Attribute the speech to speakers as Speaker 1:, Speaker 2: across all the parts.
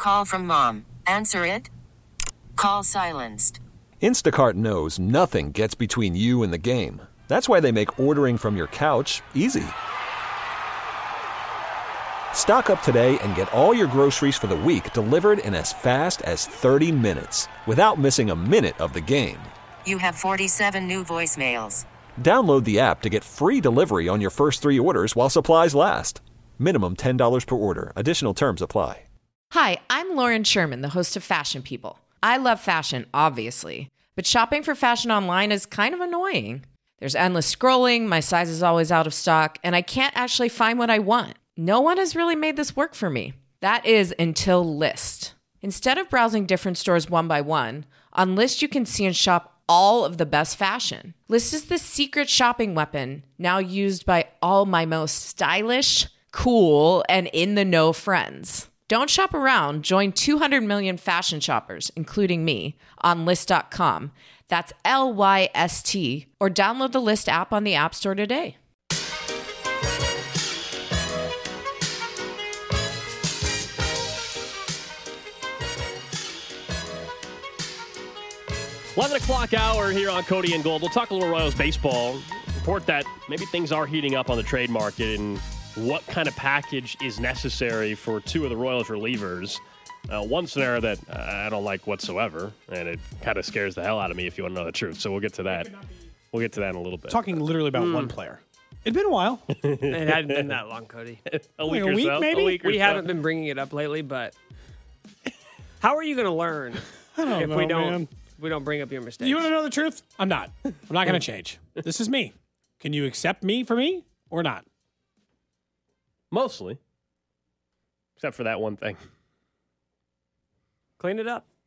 Speaker 1: Call from mom. Answer it. Call silenced.
Speaker 2: Instacart knows nothing gets between you and the game. That's why they make ordering from your couch easy. Stock up today and get all your groceries for the week delivered in as fast as 30 minutes without missing a minute of the game.
Speaker 1: You have 47 new voicemails.
Speaker 2: Download the app to get free delivery on your first 3 orders while supplies last. Minimum $10 per order. Additional terms apply.
Speaker 3: Hi, I'm Lauren Sherman, the host of Fashion People. I love fashion, obviously, but shopping for fashion online is kind of annoying. There's endless scrolling, my size is always out of stock, and I can't actually find what I want. No one has really made this work for me. That is until Lyst. Instead of browsing different stores one by one, on Lyst you can see and shop all of the best fashion. Lyst is the secret shopping weapon now used by all my most stylish, cool, and in-the-know friends. Don't shop around. Join 200 million fashion shoppers, including me, on Lyst.com. That's Lyst, or download the Lyst app on the App Store today.
Speaker 4: $11 hour here on Cody and Gold. We'll talk a little Royals baseball. Report that maybe things are heating up on the trade market and what kind of package is necessary for 2 of the Royals relievers. One scenario that I don't like whatsoever, and it kind of scares the hell out of me if you want to know the truth. So we'll get to that. We'll get to that in a little bit.
Speaker 5: Talking literally about one player. It'd been a while.
Speaker 6: It hadn't been that long, Cody.
Speaker 4: a week
Speaker 5: a
Speaker 4: or
Speaker 5: week,
Speaker 4: so.
Speaker 5: maybe?
Speaker 4: A week or
Speaker 6: We
Speaker 4: so.
Speaker 6: haven't been bringing it up lately, but how are you going to learn if we don't bring up your mistakes?
Speaker 5: You want to know the truth? I'm not. I'm not going to change. This is me. Can you accept me for me or not?
Speaker 4: Mostly. Except for that one thing.
Speaker 6: Clean it up.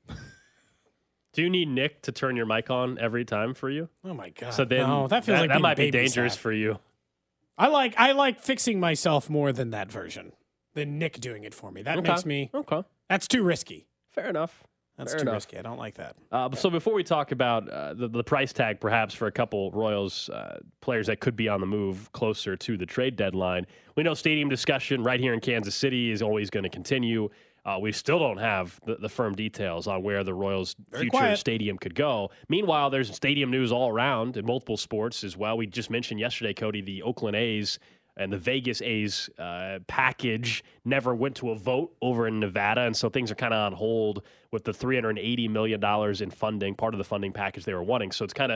Speaker 4: Do you need Nick to turn your mic on every time for you?
Speaker 5: Oh my god!
Speaker 4: So then
Speaker 5: no, that feels like
Speaker 4: that
Speaker 5: being
Speaker 4: might be
Speaker 5: babysat.
Speaker 4: dangerous for you.
Speaker 5: I like fixing myself more than that version. Than Nick doing it for me. That makes me.
Speaker 4: Okay.
Speaker 5: That's too risky.
Speaker 4: Fair enough.
Speaker 5: That's
Speaker 4: Fair
Speaker 5: too
Speaker 4: enough.
Speaker 5: risky. I don't like that.
Speaker 4: So before we talk about the price tag, perhaps for a couple Royals players that could be on the move closer to the trade deadline, we know stadium discussion right here in Kansas City is always going to continue. We still don't have the firm details on where the Royals' future stadium could go. Meanwhile, there's stadium news all around in multiple sports as well. We just mentioned yesterday, Cody, the Oakland A's and the Vegas A's package never went to a vote over in Nevada, and so things are kind of on hold with the $380 million in funding, part of the funding package they were wanting. So it's kind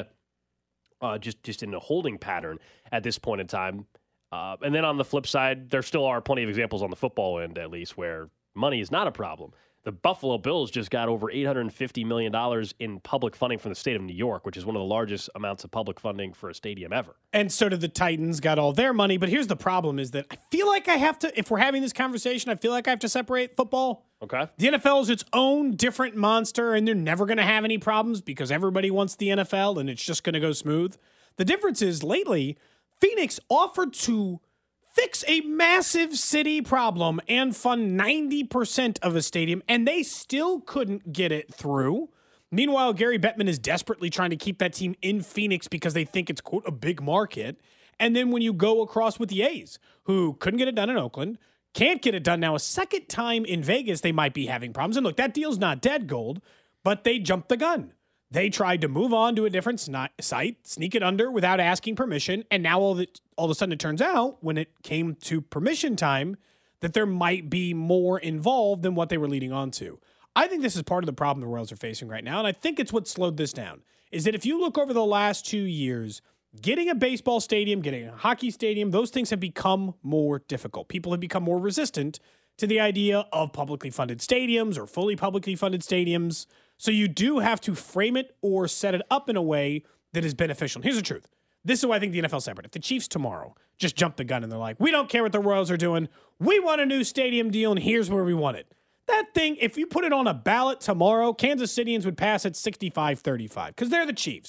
Speaker 4: of just in a holding pattern at this point in time. And then on the flip side, there still are plenty of examples on the football end, at least, where money is not a problem. The Buffalo Bills just got over $850 million in public funding from the state of New York, which is one of the largest amounts of public funding for a stadium ever.
Speaker 5: And so did the Titans, got all their money. But here's the problem is that I feel like I have to, if we're having this conversation, I feel like I have to separate football.
Speaker 4: Okay.
Speaker 5: The NFL is its own different monster, and they're never going to have any problems because everybody wants the NFL, and it's just going to go smooth. The difference is lately, Phoenix offered to fix a massive city problem and fund 90% of a stadium, and they still couldn't get it through. Meanwhile, Gary Bettman is desperately trying to keep that team in Phoenix because they think it's, quote, a big market. And then when you go across with the A's, who couldn't get it done in Oakland, can't get it done now a second time in Vegas, they might be having problems. And look, that deal's not dead gold, but they jumped the gun. They tried to move on to a different site, sneak it under without asking permission, and now all of a sudden it turns out, when it came to permission time, that there might be more involved than what they were leading on to. I think this is part of the problem the Royals are facing right now, and I think it's what slowed this down, is that if you look over the last 2 years, getting a baseball stadium, getting a hockey stadium, those things have become more difficult. People have become more resistant to the idea of publicly funded stadiums or fully publicly funded stadiums. So you do have to frame it or set it up in a way that is beneficial. And here's the truth. This is why I think the NFL's separate. If the Chiefs tomorrow just jump the gun and they're like, we don't care what the Royals are doing. We want a new stadium deal, and here's where we want it. That thing, if you put it on a ballot tomorrow, Kansas Cityans would pass at 65-35 because they're the Chiefs.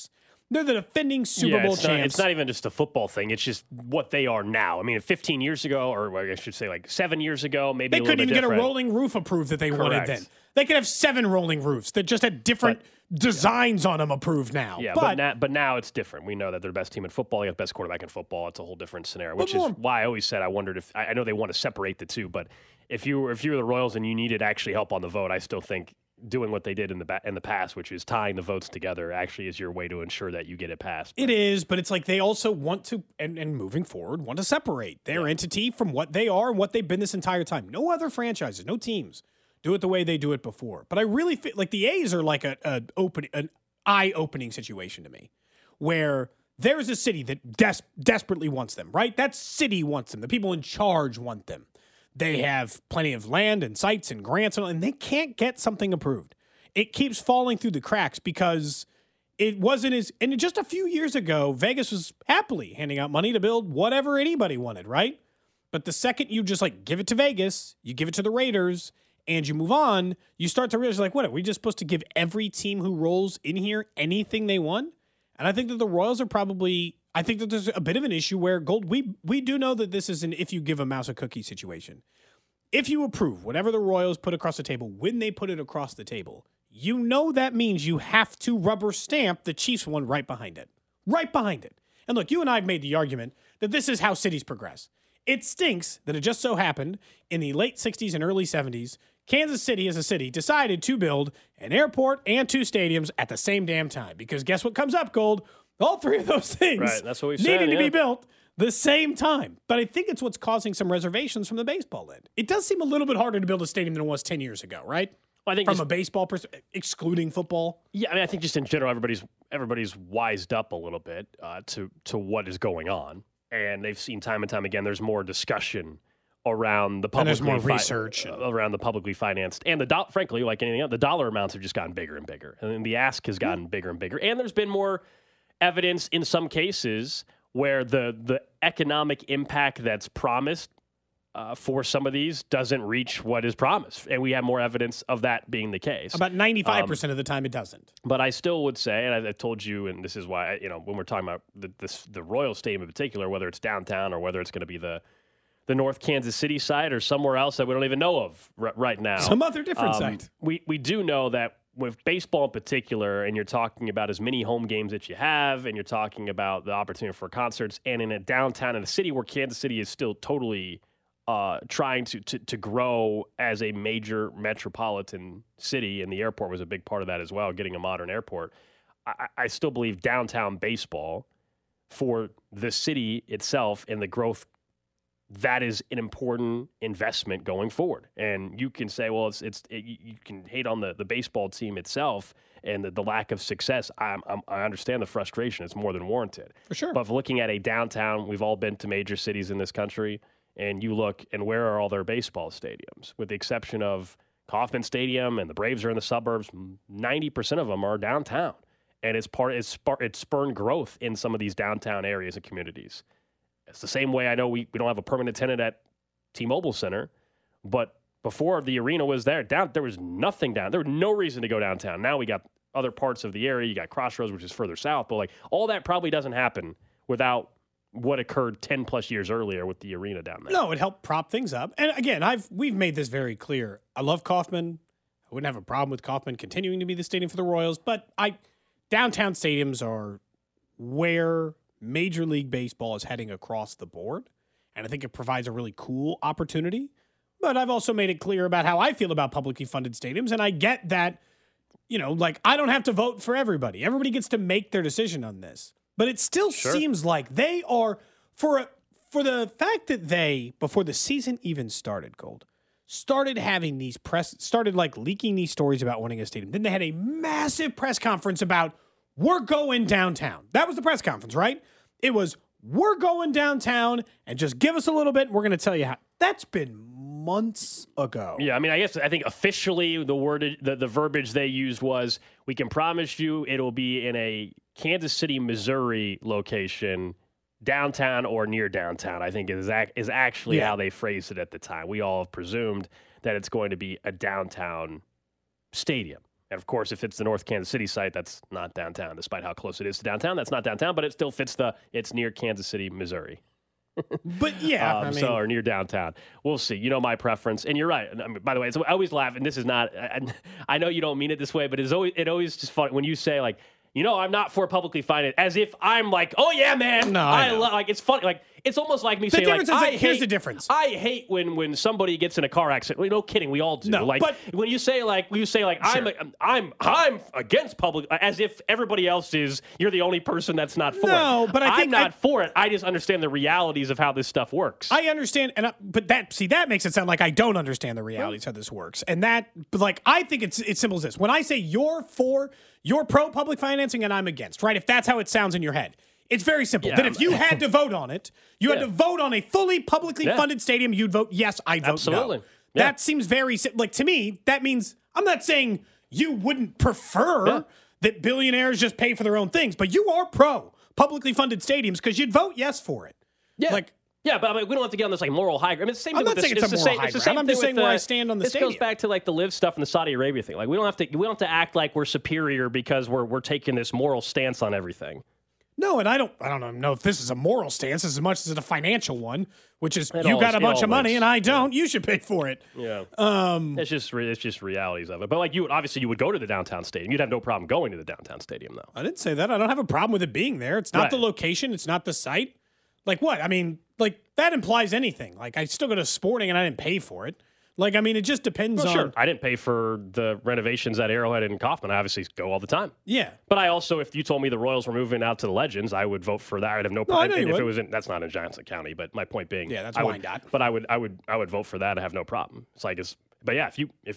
Speaker 5: They're the defending Super Bowl champs.
Speaker 4: It's not even just a football thing. It's just what they are now. I mean, 15 years ago, or I should say like 7 years ago, maybe
Speaker 5: they couldn't even get a rolling roof approved that they wanted then. They could have 7 rolling roofs that just had different designs on them approved now.
Speaker 4: Yeah, but now it's different. We know that they're the best team in football. You got the best quarterback in football. It's a whole different scenario, which is why I always said I wondered if – I know they want to separate the two, but if you were the Royals and you needed actually help on the vote, I still think – doing what they did in the past, which is tying the votes together, actually is your way to ensure that you get it passed.
Speaker 5: It is, but it's like they also want to, and moving forward, want to separate their entity from what they are and what they've been this entire time. No other franchises, no teams do it the way they do it before. But I really feel like the A's are like an eye-opening situation to me, where there's a city that desperately wants them, right? That city wants them. The people in charge want them. They have plenty of land and sites and grants, and they can't get something approved. It keeps falling through the cracks because it wasn't as... And just a few years ago, Vegas was happily handing out money to build whatever anybody wanted, right? But the second you just give it to Vegas, you give it to the Raiders, and you move on, you start to realize, what, are we just supposed to give every team who rolls in here anything they want? And I think that the Royals are probably... I think that there's a bit of an issue where we do know that this is an if you give a mouse a cookie situation. If you approve whatever the Royals put across the table, when they put it across the table, you know that means you have to rubber stamp the Chiefs one right behind it. Right behind it. And look, you and I have made the argument that this is how cities progress. It stinks that it just so happened in the late 60s and early 70s, Kansas City as a city decided to build an airport and 2 stadiums at the same damn time. Because guess what comes up, Gold? All 3 of those things
Speaker 4: that's what we
Speaker 5: needing to be built the same time. But I think it's what's causing some reservations from the baseball end. It does seem a little bit harder to build a stadium than it was 10 years ago, right?
Speaker 4: Well, I think
Speaker 5: from a baseball perspective, excluding football.
Speaker 4: Yeah, I mean, I think just in general, everybody's wised up a little bit to what is going on, and they've seen time and time again. There's more discussion around the publicly
Speaker 5: and there's more research
Speaker 4: around the publicly financed, and frankly, like anything else, the dollar amounts have just gotten bigger and bigger, and then the ask has gotten bigger and bigger, and there's been more evidence in some cases where the economic impact that's promised for some of these doesn't reach what is promised. And we have more evidence of that being the case.
Speaker 5: About 95% of the time it doesn't.
Speaker 4: But I still would say, and I told you, and this is why, when we're talking about the Royal Stadium in particular, whether it's downtown or whether it's going to be the North Kansas City side or somewhere else that we don't even know of right now.
Speaker 5: Some other different site.
Speaker 4: We do know that with baseball in particular, and you're talking about as many home games that you have, and you're talking about the opportunity for concerts, and in a downtown in a city where Kansas City is still totally trying to grow as a major metropolitan city, and the airport was a big part of that as well, getting a modern airport. I still believe downtown baseball for the city itself and the growth, that is an important investment going forward. And you can say, well, you can hate on the baseball team itself and the lack of success. I understand the frustration. It's more than warranted.
Speaker 5: For sure.
Speaker 4: But looking at a downtown, we've all been to major cities in this country, and you look, and where are all their baseball stadiums? With the exception of Kauffman Stadium, and the Braves are in the suburbs, 90% of them are downtown. And it's spurned growth in some of these downtown areas and communities. It's the same way I know we don't have a permanent tenant at T-Mobile Center, but before the arena was there was nothing down. There was no reason to go downtown. Now we got other parts of the area. You got Crossroads, which is further south, but all that probably doesn't happen without what occurred 10 plus years earlier with the arena down there.
Speaker 5: No, it helped prop things up. And again, we've made this very clear. I love Kauffman. I wouldn't have a problem with Kauffman continuing to be the stadium for the Royals, but downtown stadiums are where Major League Baseball is heading across the board, and I think it provides a really cool opportunity. But I've also made it clear about how I feel about publicly funded stadiums, and I get that, I don't have to vote for everybody. Everybody gets to make their decision on this. But it still seems like they are, for the fact that they, before the season even started, Gold, started having started leaking these stories about wanting a stadium. Then they had a massive press conference about, we're going downtown. That was the press conference, right? It was, we're going downtown, and just give us a little bit, and we're going to tell you how. That's been months ago.
Speaker 4: Yeah, I think officially the verbiage they used was, we can promise you it'll be in a Kansas City, Missouri location, downtown or near downtown, I think is actually how they phrased it at the time. We all have presumed that it's going to be a downtown stadium. And of course, if it's the North Kansas City site, that's not downtown. Despite how close it is to downtown, that's not downtown, but it still fits it's near Kansas City, Missouri.
Speaker 5: But yeah,
Speaker 4: or near downtown. We'll see. You know my preference, and you're right. I mean, by the way, I always laugh, and this is not. I know you don't mean it this way, but it always just funny when you say like, I'm not for publicly financed, as if I'm like, oh yeah, man.
Speaker 5: No, I know.
Speaker 4: Like it's funny. Like it's almost like me saying like,
Speaker 5: here's the difference.
Speaker 4: I hate when somebody gets in a car accident. Well, no kidding, we all do.
Speaker 5: No,
Speaker 4: like
Speaker 5: but
Speaker 4: when you say
Speaker 5: sure.
Speaker 4: I'm against public, as if everybody else is. You're the only person that's not for it.
Speaker 5: No, but
Speaker 4: I'm not for it. I just understand the realities of how this stuff works.
Speaker 5: I understand, but that makes it sound like I don't understand the realities of how this works. And I think it's simple as this. When I say you're pro public financing and I'm against, right? If that's how it sounds in your head. It's very simple. That if you had to vote on it, you had to vote on a fully publicly funded stadium, you'd vote yes, I'd vote
Speaker 4: Absolutely.
Speaker 5: no.
Speaker 4: Yeah.
Speaker 5: That seems very like to me, that means I'm not saying you wouldn't prefer that billionaires just pay for their own things, but you are pro publicly funded stadiums because you'd vote yes for it.
Speaker 4: Yeah. Yeah, but we don't have to get on this like moral high ground. I mean, it's the same
Speaker 5: I'm
Speaker 4: thing
Speaker 5: not saying it's a moral high ground. I'm just saying where I stand on the stadium.
Speaker 4: This goes back to like the live stuff and the Saudi Arabia thing. Like we don't have to act like we're superior because we're taking this moral stance on everything.
Speaker 5: No, and I don't know if this is a moral stance as much as it's a financial one, which is you got a bunch of money and I don't. You should pay for it.
Speaker 4: Yeah, it's just realities of it. But like you would go to the downtown stadium. You'd have no problem going to the downtown stadium, though.
Speaker 5: I didn't say that. I don't have a problem with it being there. It's not the location. It's not the site. Like what? I mean, like that implies anything. Like I still go to Sporting and I didn't pay for it. Like, I mean, it just depends on...
Speaker 4: Sure, I didn't pay for the renovations at Arrowhead and Kauffman. I obviously go all the time.
Speaker 5: Yeah.
Speaker 4: But I also, if you told me the Royals were moving out to the Legends, I would vote for that. I'd have no problem. And if it was that's not in Johnson County, but my point being...
Speaker 5: Yeah, that's Wyandotte.
Speaker 4: But I would vote for that. I have no problem. It's like, but yeah,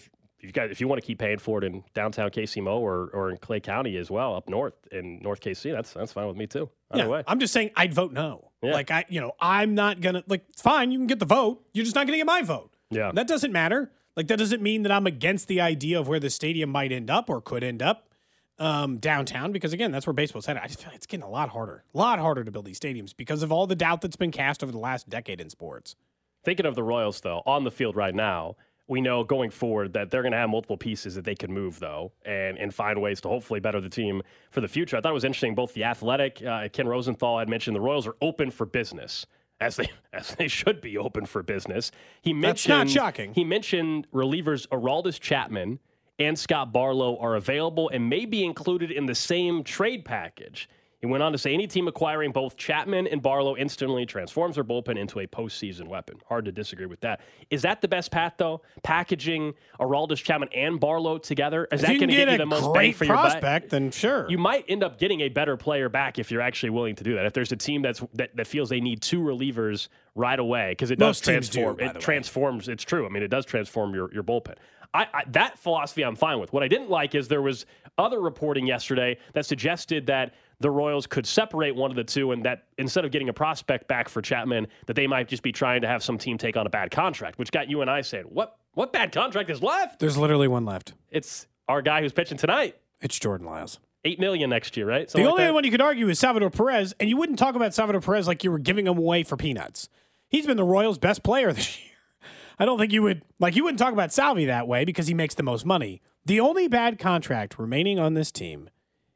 Speaker 4: if you want to keep paying for it in downtown KCMO or in Clay County as well, up north in North KC, that's fine with me too. Either way.
Speaker 5: I'm just saying I'd vote no.
Speaker 4: Yeah.
Speaker 5: Like, I'm not going to... Like, it's fine, you can get the vote. You're just not going to get my vote.
Speaker 4: Yeah.
Speaker 5: That doesn't matter. Like, that doesn't mean that I'm against the idea of where the stadium might end up or could end up downtown because, again, that's where baseball's headed. I just feel like it's getting a lot harder to build these stadiums because of all the doubt that's been cast over the last decade in sports.
Speaker 4: Thinking of the Royals, though, on the field right now, we know going forward that they're going to have multiple pieces that they can move, though, and find ways to hopefully better the team for the future. I thought it was interesting, both The Athletic, Ken Rosenthal had mentioned the Royals are open for business. As they should be open for business.
Speaker 5: That's not shocking.
Speaker 4: He mentioned relievers Aroldis Chapman and Scott Barlow are available and may be included in the same trade package. He went on to say any team acquiring both Chapman and Barlow instantly transforms their bullpen into a postseason weapon. Hard to disagree with that. Is that the best path, though? Packaging Aroldis Chapman and Barlow together? Is that going to get you the most bang for your buck?
Speaker 5: Prospect, then sure.
Speaker 4: You might end up getting a better player back if you're actually willing to do that. If there's a team that feels they need two relievers right away, because it does transform. It transforms. It's true. I mean, it does transform your bullpen. That philosophy I'm fine with. What I didn't like is there was other reporting yesterday that suggested that the Royals could separate one of the two and that instead of getting a prospect back for Chapman, that they might just be trying to have some team take on a bad contract, which got you and I saying, what bad contract is left?
Speaker 5: There's literally one left.
Speaker 4: It's our guy who's pitching tonight.
Speaker 5: It's Jordan Lyles.
Speaker 4: $8 million next year, right?
Speaker 5: Something the only one you could argue is Salvador Perez, and you wouldn't talk about Salvador Perez like you were giving him away for peanuts. He's been the Royals' best player this year. I don't think you wouldn't talk about Salvi that way because he makes the most money. The only bad contract remaining on this team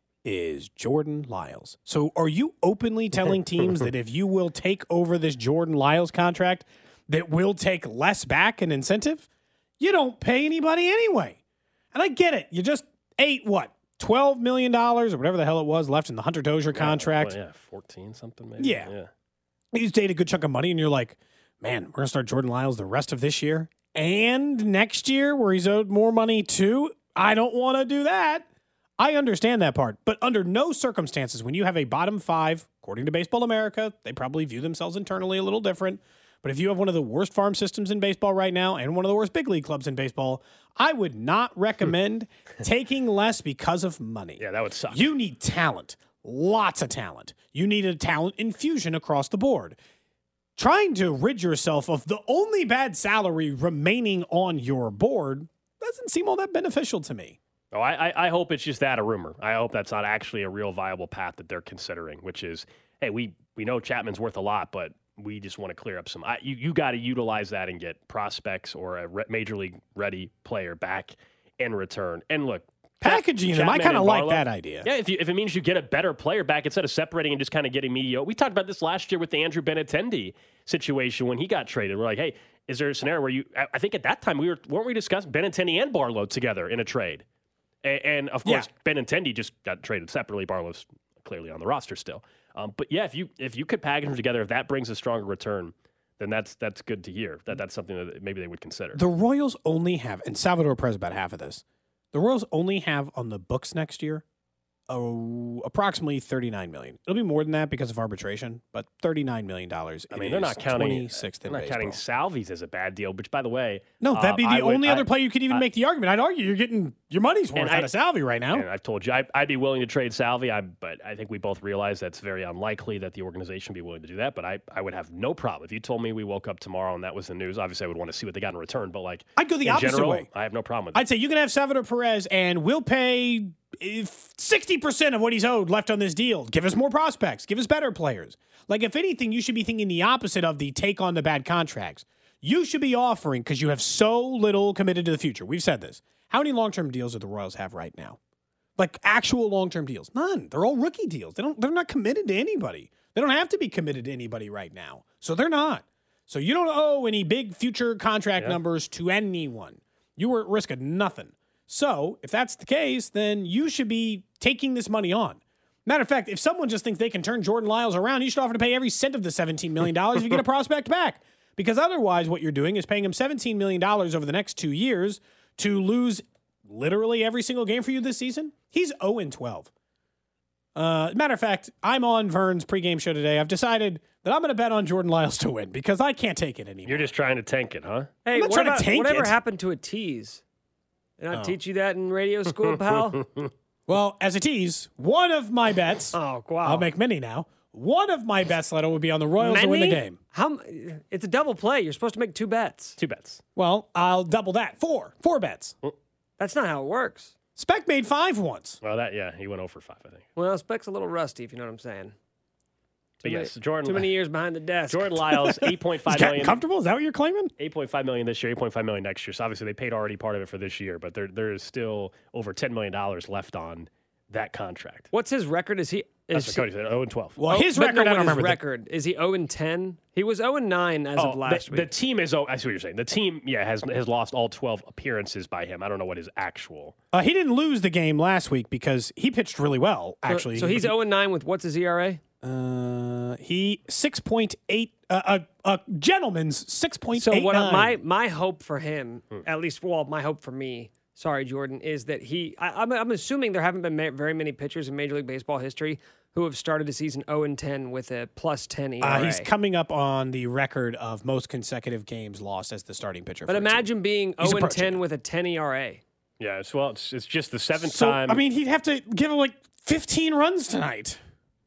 Speaker 5: is Jordan Lyles. So are you openly telling teams that if you will take over this Jordan Lyles contract, that we'll take less back in incentive? You don't pay anybody anyway. And I get it. You just ate $12 million or whatever the hell it was left in the Hunter Dozier contract.
Speaker 4: Well, 14 something maybe.
Speaker 5: Yeah. You just ate a good chunk of money and you're like, man, we're going to start Jordan Lyles the rest of this year and next year where he's owed more money too. I don't want to do that. I understand that part, but under no circumstances, when you have a bottom five, according to Baseball America, they probably view themselves internally a little different. But if you have one of the worst farm systems in baseball right now and one of the worst big league clubs in baseball, I would not recommend taking less because of money.
Speaker 4: Yeah, that would suck.
Speaker 5: You need talent, lots of talent. You need a talent infusion across the board. Trying to rid yourself of the only bad salary remaining on your board doesn't seem all that beneficial to me.
Speaker 4: Oh, I hope it's just that a rumor. I hope that's not actually a real viable path that they're considering, which is, hey, we know Chapman's worth a lot, but we just want to clear up some. You got to utilize that and get prospects or a major league ready player back in return. And look,
Speaker 5: packaging them. I kind of like that idea.
Speaker 4: Yeah, if it means you get a better player back instead of separating and just kind of getting mediocre. We talked about this last year with the Andrew Benintendi situation when he got traded. We're like, hey, is there a scenario where I think at that time weren't we discussing Benintendi and Barlow together in a trade? And of course, Benintendi just got traded separately. Barlow's clearly on the roster still. But yeah, if you could package them together, if that brings a stronger return, then that's good to hear. That's something that maybe they would consider.
Speaker 5: The Royals only have, and Salvador Perez about half of this. The Royals only have on the books next year approximately $39 million. It'll be more than that because of arbitration, but $39 million.
Speaker 4: I mean, they're not counting
Speaker 5: 26th
Speaker 4: they're not counting Salvies as a bad deal, which, by the way,
Speaker 5: no, that'd be the only other player you could even make the argument. I'd argue you're getting your money's worth out of Salvi right now.
Speaker 4: And I've told you I'd be willing to trade Salvi, but I think we both realize that's very unlikely that the organization would be willing to do that. But I would have no problem if you told me we woke up tomorrow and that was the news. Obviously, I would want to see what they got in return. But
Speaker 5: I'd go the opposite way.
Speaker 4: I have no problem with it.
Speaker 5: I'd say you can have Salvador Perez, and we'll pay 60% of what he's owed left on this deal. Give us more prospects. Give us better players. Like, if anything, you should be thinking the opposite of the take on the bad contracts. You should be offering, because you have so little committed to the future. We've said this. How many long-term deals do the Royals have right now? Like, actual long-term deals? None. They're all rookie deals. They're not committed to anybody. They don't have to be committed to anybody right now. So they're not. So you don't owe any big future contract numbers to anyone. You were at risk of nothing. So if that's the case, then you should be taking this money on. Matter of fact, if someone just thinks they can turn Jordan Lyles around, you should offer to pay every cent of the $17 million if you get a prospect back. Because otherwise what you're doing is paying him $17 million over the next 2 years to lose literally every single game for you this season. He's 0-12. Matter of fact, I'm on Vern's pregame show today. I've decided that I'm going to bet on Jordan Lyles to win because I can't take it anymore.
Speaker 4: You're just trying to tank it, huh?
Speaker 6: Hey,
Speaker 5: I'm not trying to tank
Speaker 6: whatever
Speaker 5: it.
Speaker 6: happened to a tease? Did I teach you that in radio school, pal?
Speaker 5: Well, as a tease, one of my bets,
Speaker 6: Oh, wow.
Speaker 5: I'll make many now, one of my bets, Leto, would be on the Royals to win the game.
Speaker 6: It's a double play. You're supposed to make 2 bets.
Speaker 4: 2 bets.
Speaker 5: Well, I'll double that. 4 bets.
Speaker 6: That's not how it works.
Speaker 5: Spec made 5 once.
Speaker 4: Well, he went 0 for 5, I think.
Speaker 6: Well, Spec's a little rusty, if you know what I'm saying.
Speaker 4: But yes, Jordan.
Speaker 6: Too many years behind the desk.
Speaker 4: Jordan Lyles, $8.5 million.
Speaker 5: Comfortable? Is that what you're claiming?
Speaker 4: $8.5 million this year, $8.5 million next year. So obviously they paid already part of it for this year, but there is still over $10 million left on that contract.
Speaker 6: What's his record? That's
Speaker 4: what Cody said, 0-12.
Speaker 5: Well, his record, I don't remember.
Speaker 6: Record. Is he 0-10? He was 0-9 as of last week.
Speaker 4: The team is, I see what you're saying. The team, has lost all 12 apperances by him. I don't know what his actual.
Speaker 5: He didn't lose the game last week because he pitched really well, actually.
Speaker 6: So he's 0-9 with what's his ERA?
Speaker 5: He 6.8, a gentleman's 6.89.
Speaker 6: So what my hope for him, at least, my hope for me, sorry, Jordan, is that I'm assuming there haven't been very many pitchers in Major League Baseball history who have started a season 0-10 with a +10 ERA.
Speaker 5: He's coming up on the record of most consecutive games lost as the starting pitcher.
Speaker 6: But imagine being 0-10 with a 10 ERA.
Speaker 4: Yeah, it's just the 7th time.
Speaker 5: I mean, he'd have to give him 15 runs tonight.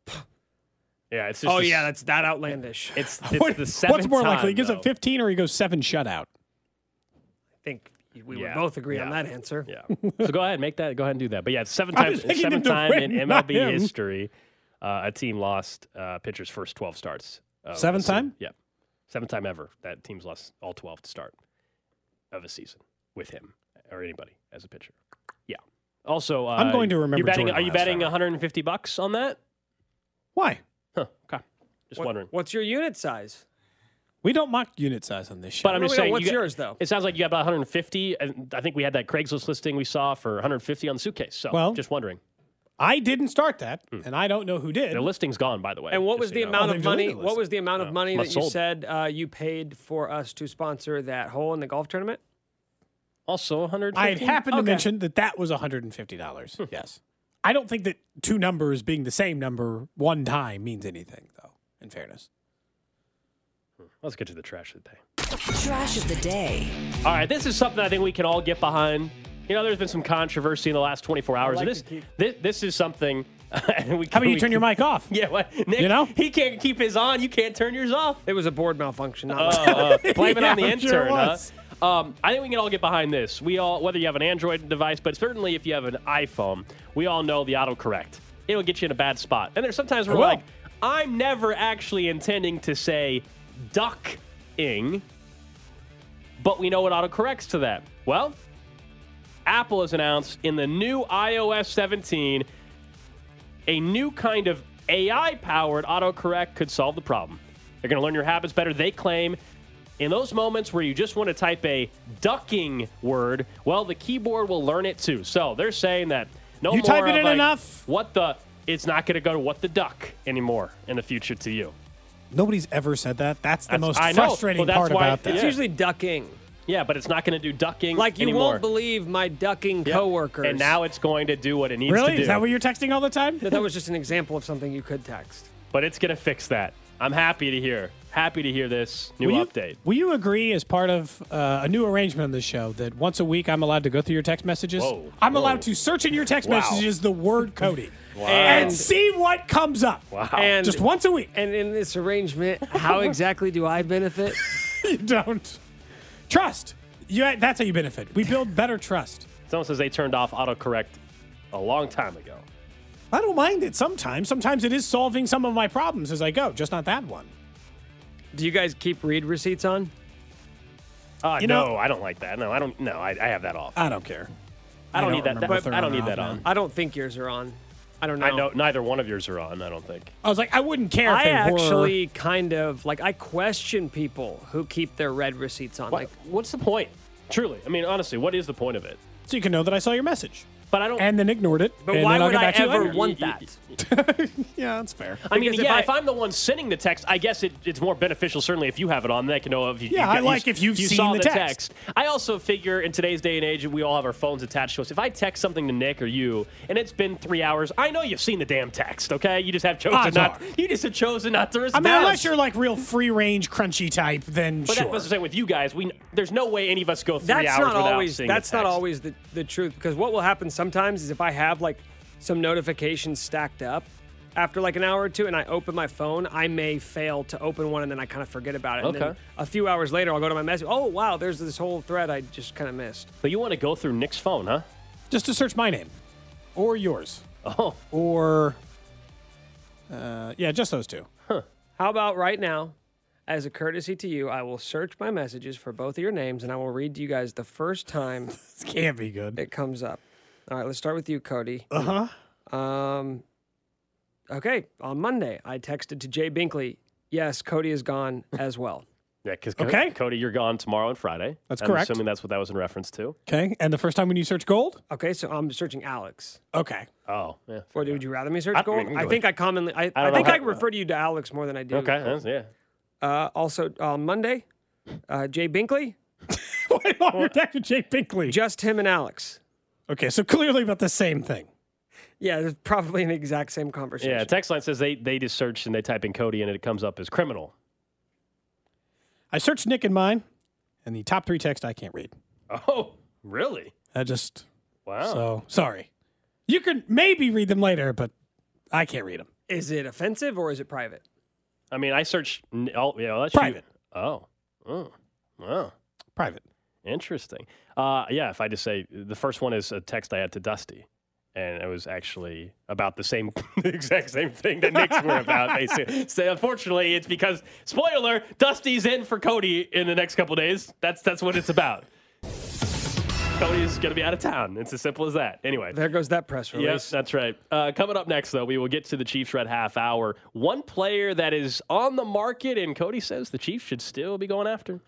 Speaker 4: Yeah, it's just.
Speaker 6: That's that outlandish.
Speaker 4: It's the 7th time.
Speaker 5: What's more likely? He gives
Speaker 4: though.
Speaker 5: up 15 or he goes 7 shutout?
Speaker 6: I think we would both agree on that answer.
Speaker 4: Yeah. So go ahead, Go ahead and do that. But yeah, it's 7th time in MLB history a team lost pitcher's first 12 starts.
Speaker 5: 7th time?
Speaker 4: Yeah. 7th time ever that team's lost all 12 to start of a season with him or anybody as a pitcher. Yeah. Also,
Speaker 5: I'm going to remember.
Speaker 4: Are you betting $150 on that?
Speaker 5: Why?
Speaker 4: Huh. Okay. Just wondering.
Speaker 6: What's your unit size?
Speaker 5: We don't mock unit size on this show.
Speaker 4: But I'm just saying.
Speaker 6: What's yours, though?
Speaker 4: It sounds like you got about 150. And I think we had that Craigslist listing we saw for 150 on the suitcase. So, just wondering.
Speaker 5: I didn't start that, and I don't know who did.
Speaker 4: The listing's gone, by the way.
Speaker 6: And what was the amount of money? What was the amount of money that you
Speaker 4: sold.
Speaker 6: said you paid for us to sponsor that hole in the golf tournament?
Speaker 4: Also, $150.
Speaker 5: I had happened to mention that was $150. Yes. I don't think that 2 numbers being the same number one time means anything, though, in fairness.
Speaker 4: Let's get to the trash of the day.
Speaker 7: Trash of the day.
Speaker 4: All right, this is something I think we can all get behind. There's been some controversy in the last 24 hours. This is something.
Speaker 5: How about you turn your mic off?
Speaker 4: Yeah, what? Nick, he can't keep his on. You can't turn yours off.
Speaker 6: It was a board malfunction.
Speaker 4: Blame it on the intern.
Speaker 5: Sure was.
Speaker 4: I think we can all get behind this. We all, whether you have an Android device, but certainly if you have an iPhone, we all know the autocorrect. It'll get you in a bad spot. And there's sometimes we're like, I'm never actually intending to say ducking, but we know it autocorrects to that. Well, Apple has announced in the new iOS 17, a new kind of AI-powered autocorrect could solve the problem. They're going to learn your habits better. They claim in those moments where you just want to type a ducking word, well, the keyboard will learn it too. So they're saying that no
Speaker 5: You
Speaker 4: more
Speaker 5: type it
Speaker 4: of
Speaker 5: in
Speaker 4: like,
Speaker 5: enough.
Speaker 4: it's not going to go to what the duck anymore in the future to you.
Speaker 5: Nobody's ever said that. That's the most
Speaker 4: I know.
Speaker 5: frustrating
Speaker 4: Well, that's
Speaker 5: part
Speaker 4: why
Speaker 5: about that.
Speaker 6: It's usually ducking.
Speaker 4: Yeah, but it's not going to do ducking
Speaker 6: Like, you
Speaker 4: anymore.
Speaker 6: won't believe my ducking
Speaker 4: Yep.
Speaker 6: coworkers.
Speaker 4: And now it's going to do what it needs to
Speaker 5: Really?
Speaker 4: do.
Speaker 5: Is that what you're texting all the time?
Speaker 6: No, that was just an example of something you could text.
Speaker 4: But it's going to fix that. I'm happy to hear. Happy to hear this new update.
Speaker 5: Will you agree, as part of a new arrangement on the show, that once a week I'm allowed to go through your text messages?
Speaker 4: Whoa.
Speaker 5: I'm allowed to search in your text
Speaker 4: Wow.
Speaker 5: messages the word Cody and
Speaker 6: And-
Speaker 5: see what comes up.
Speaker 4: Wow.
Speaker 6: And
Speaker 5: Just once a week.
Speaker 6: And in this arrangement, how exactly do I benefit?
Speaker 5: You don't. Trust. That's how you benefit. We build better trust.
Speaker 4: Someone says they turned off autocorrect a long time ago.
Speaker 5: I don't mind it sometimes. Sometimes it is solving some of my problems as I go, just not that one.
Speaker 6: Do you guys keep read receipts on?
Speaker 5: You
Speaker 4: No,
Speaker 5: know-
Speaker 4: I don't like that. No, I don't. No, I have that off.
Speaker 5: I don't care.
Speaker 4: I don't need that.
Speaker 5: remember
Speaker 4: I don't
Speaker 5: throwing
Speaker 4: need
Speaker 5: it
Speaker 4: that
Speaker 5: off,
Speaker 4: on.
Speaker 5: man.
Speaker 6: I don't think yours are on. I don't know.
Speaker 4: I know neither one of yours are on. I don't think.
Speaker 5: I was like, I wouldn't care if
Speaker 6: I
Speaker 5: they
Speaker 6: actually kind of like I question people who keep their read receipts on.
Speaker 4: What,
Speaker 6: Like,
Speaker 4: what's the point? Truly, I mean, honestly, what is the point of it?
Speaker 5: were. So you can know that I saw your message.
Speaker 4: But I don't.
Speaker 5: And then ignored it.
Speaker 6: but
Speaker 5: and
Speaker 6: why
Speaker 5: then I'll
Speaker 6: would
Speaker 5: get
Speaker 6: I
Speaker 5: back to you
Speaker 6: ever
Speaker 5: later.
Speaker 6: want that?
Speaker 5: Yeah, that's fair.
Speaker 4: I mean,
Speaker 6: Because
Speaker 4: yeah, if I'm the one sending the text, I guess it's more beneficial, certainly, if you have it on. Then I can know if you.
Speaker 5: Yeah, I like if you've
Speaker 4: you
Speaker 5: seen
Speaker 4: saw
Speaker 5: the text.
Speaker 4: I also figure in today's day and age, we all have our phones attached to us. If I text something to Nick or you, and it's been 3 hours, I know you've seen the damn text. Okay, you just have chosen
Speaker 5: Odds
Speaker 4: not.
Speaker 5: are.
Speaker 4: You just have chosen not to
Speaker 5: I
Speaker 4: respond.
Speaker 5: mean, unless you're like real free range, crunchy type, then
Speaker 4: But
Speaker 5: sure.
Speaker 4: that's what I'm saying with you guys. There's no way any of us go 3
Speaker 6: That's
Speaker 4: hours
Speaker 6: not
Speaker 4: without
Speaker 6: always.
Speaker 4: seeing
Speaker 6: That's
Speaker 4: the
Speaker 6: not
Speaker 4: text.
Speaker 6: always the truth, because what will happen sometimes is if I have like some notifications stacked up after like an hour or two, and I open my phone, I may fail to open one, and then I kind of forget about it. And then
Speaker 4: Okay.
Speaker 6: a few hours later, I'll go to my message. Oh wow, there's this whole thread I just kind of missed.
Speaker 4: But you want to go through Nick's phone, huh?
Speaker 5: Just to search my name. Or yours.
Speaker 4: Oh,
Speaker 5: Or, yeah, just those two.
Speaker 6: How about right now, as a courtesy to you, I will search my messages for both of your names, and I will read to you guys the first time
Speaker 5: This can't be good.
Speaker 6: it comes up. All right, let's start with you, Cody.
Speaker 5: Uh-huh.
Speaker 6: Okay, on Monday, I texted to Jay Binkley, yes, Cody is gone as well.
Speaker 4: yeah, because
Speaker 5: Okay.
Speaker 4: Cody, you're gone tomorrow and Friday.
Speaker 5: That's
Speaker 4: I'm
Speaker 5: correct.
Speaker 4: assuming that's what that was in reference to.
Speaker 5: Okay, and the first time when you search gold?
Speaker 6: Okay, so I'm searching Alex.
Speaker 5: Okay.
Speaker 4: Oh, yeah.
Speaker 6: Or would you rather me search
Speaker 4: I
Speaker 6: gold?
Speaker 4: mean,
Speaker 6: I
Speaker 4: go
Speaker 6: think I commonly, I
Speaker 4: don't
Speaker 6: think
Speaker 4: know
Speaker 6: I
Speaker 4: how-
Speaker 6: refer to you to Alex more than I do.
Speaker 4: Okay, yeah.
Speaker 6: Also, on Monday, Jay Binkley,
Speaker 5: Why do I attack Jay Binkley?
Speaker 6: just him and Alex.
Speaker 5: Okay, so clearly about the same thing.
Speaker 6: Yeah, there's probably an exact same conversation.
Speaker 4: Yeah, text line says they just search and they type in Cody and it comes up as criminal.
Speaker 5: I searched Nick and mine, and the top three text I can't read.
Speaker 4: Oh, really?
Speaker 5: I just,
Speaker 4: Wow.
Speaker 5: so, sorry. You can maybe read them later, but I can't read them.
Speaker 6: Is it offensive or is it private?
Speaker 4: I mean, I searched. Oh, yeah, that's
Speaker 5: Private.
Speaker 4: Oh, wow.
Speaker 5: Private.
Speaker 4: Interesting. Yeah, if I just say the first one is a text I had to Dusty, and it was actually about the same, the exact same thing that Nick's were about. Basically, so unfortunately, it's because spoiler: Dusty's in for Cody in the next couple days. That's what it's about. Cody's going to be out of town. It's as simple as that. Anyway.
Speaker 6: There goes that press release.
Speaker 4: Yes, that's right. Coming up next, though, we will get to the Chiefs Red Half Hour. One player that is on the market, and Cody says the Chiefs should still be going after.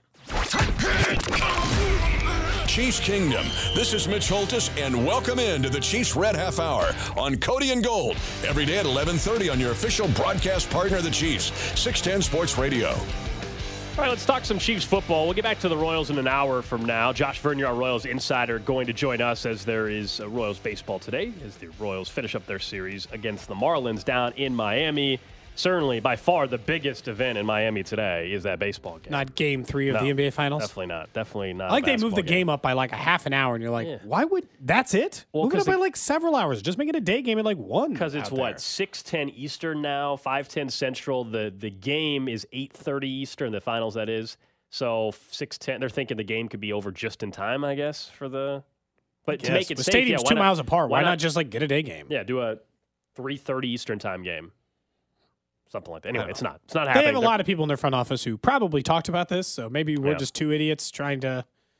Speaker 8: Chiefs Kingdom. This is Mitch Holtis, and welcome into the Chiefs Red Half Hour on Cody and Gold. Every day at 11:30 on your official broadcast partner, the Chiefs, 610 Sports Radio.
Speaker 4: All right, let's talk some Chiefs football. We'll get back to the Royals in an hour from now. Josh Vernier, our Royals insider, going to join us as there is Royals baseball today as the Royals finish up their series against the Marlins down in Miami. Certainly, by far, the biggest event in Miami today is that baseball game.
Speaker 5: Not game 3 of the NBA Finals.
Speaker 4: Definitely not. Definitely not.
Speaker 5: I like
Speaker 4: a
Speaker 5: they moved the
Speaker 4: basketball
Speaker 5: game up by like a half an hour, and you're like,
Speaker 4: Yeah.
Speaker 5: why would that's it?
Speaker 4: Well,
Speaker 5: Move it
Speaker 4: 'cause
Speaker 5: up by
Speaker 4: the-
Speaker 5: like several hours. Just make it a day game at like 1.
Speaker 4: Because it's
Speaker 5: out
Speaker 4: what,
Speaker 5: there.
Speaker 4: 6:10 Eastern now, 5:10 Central. The game is 8:30 Eastern, the finals, that is. So 6:10, they're thinking the game could be over just in time, I guess, for the. But to
Speaker 5: Yes,
Speaker 4: make it
Speaker 5: the
Speaker 4: safe,
Speaker 5: stadium's
Speaker 4: yeah,
Speaker 5: 2 miles apart. Why
Speaker 4: why
Speaker 5: not just like get a day game?
Speaker 4: Yeah, do a 3:30 Eastern time game. Something like that. Anyway,
Speaker 5: don't
Speaker 4: it's not. It's not
Speaker 5: They
Speaker 4: happening.
Speaker 5: have a lot of people in their front office who probably talked about this, so maybe we're
Speaker 4: Yeah.
Speaker 5: just two idiots trying to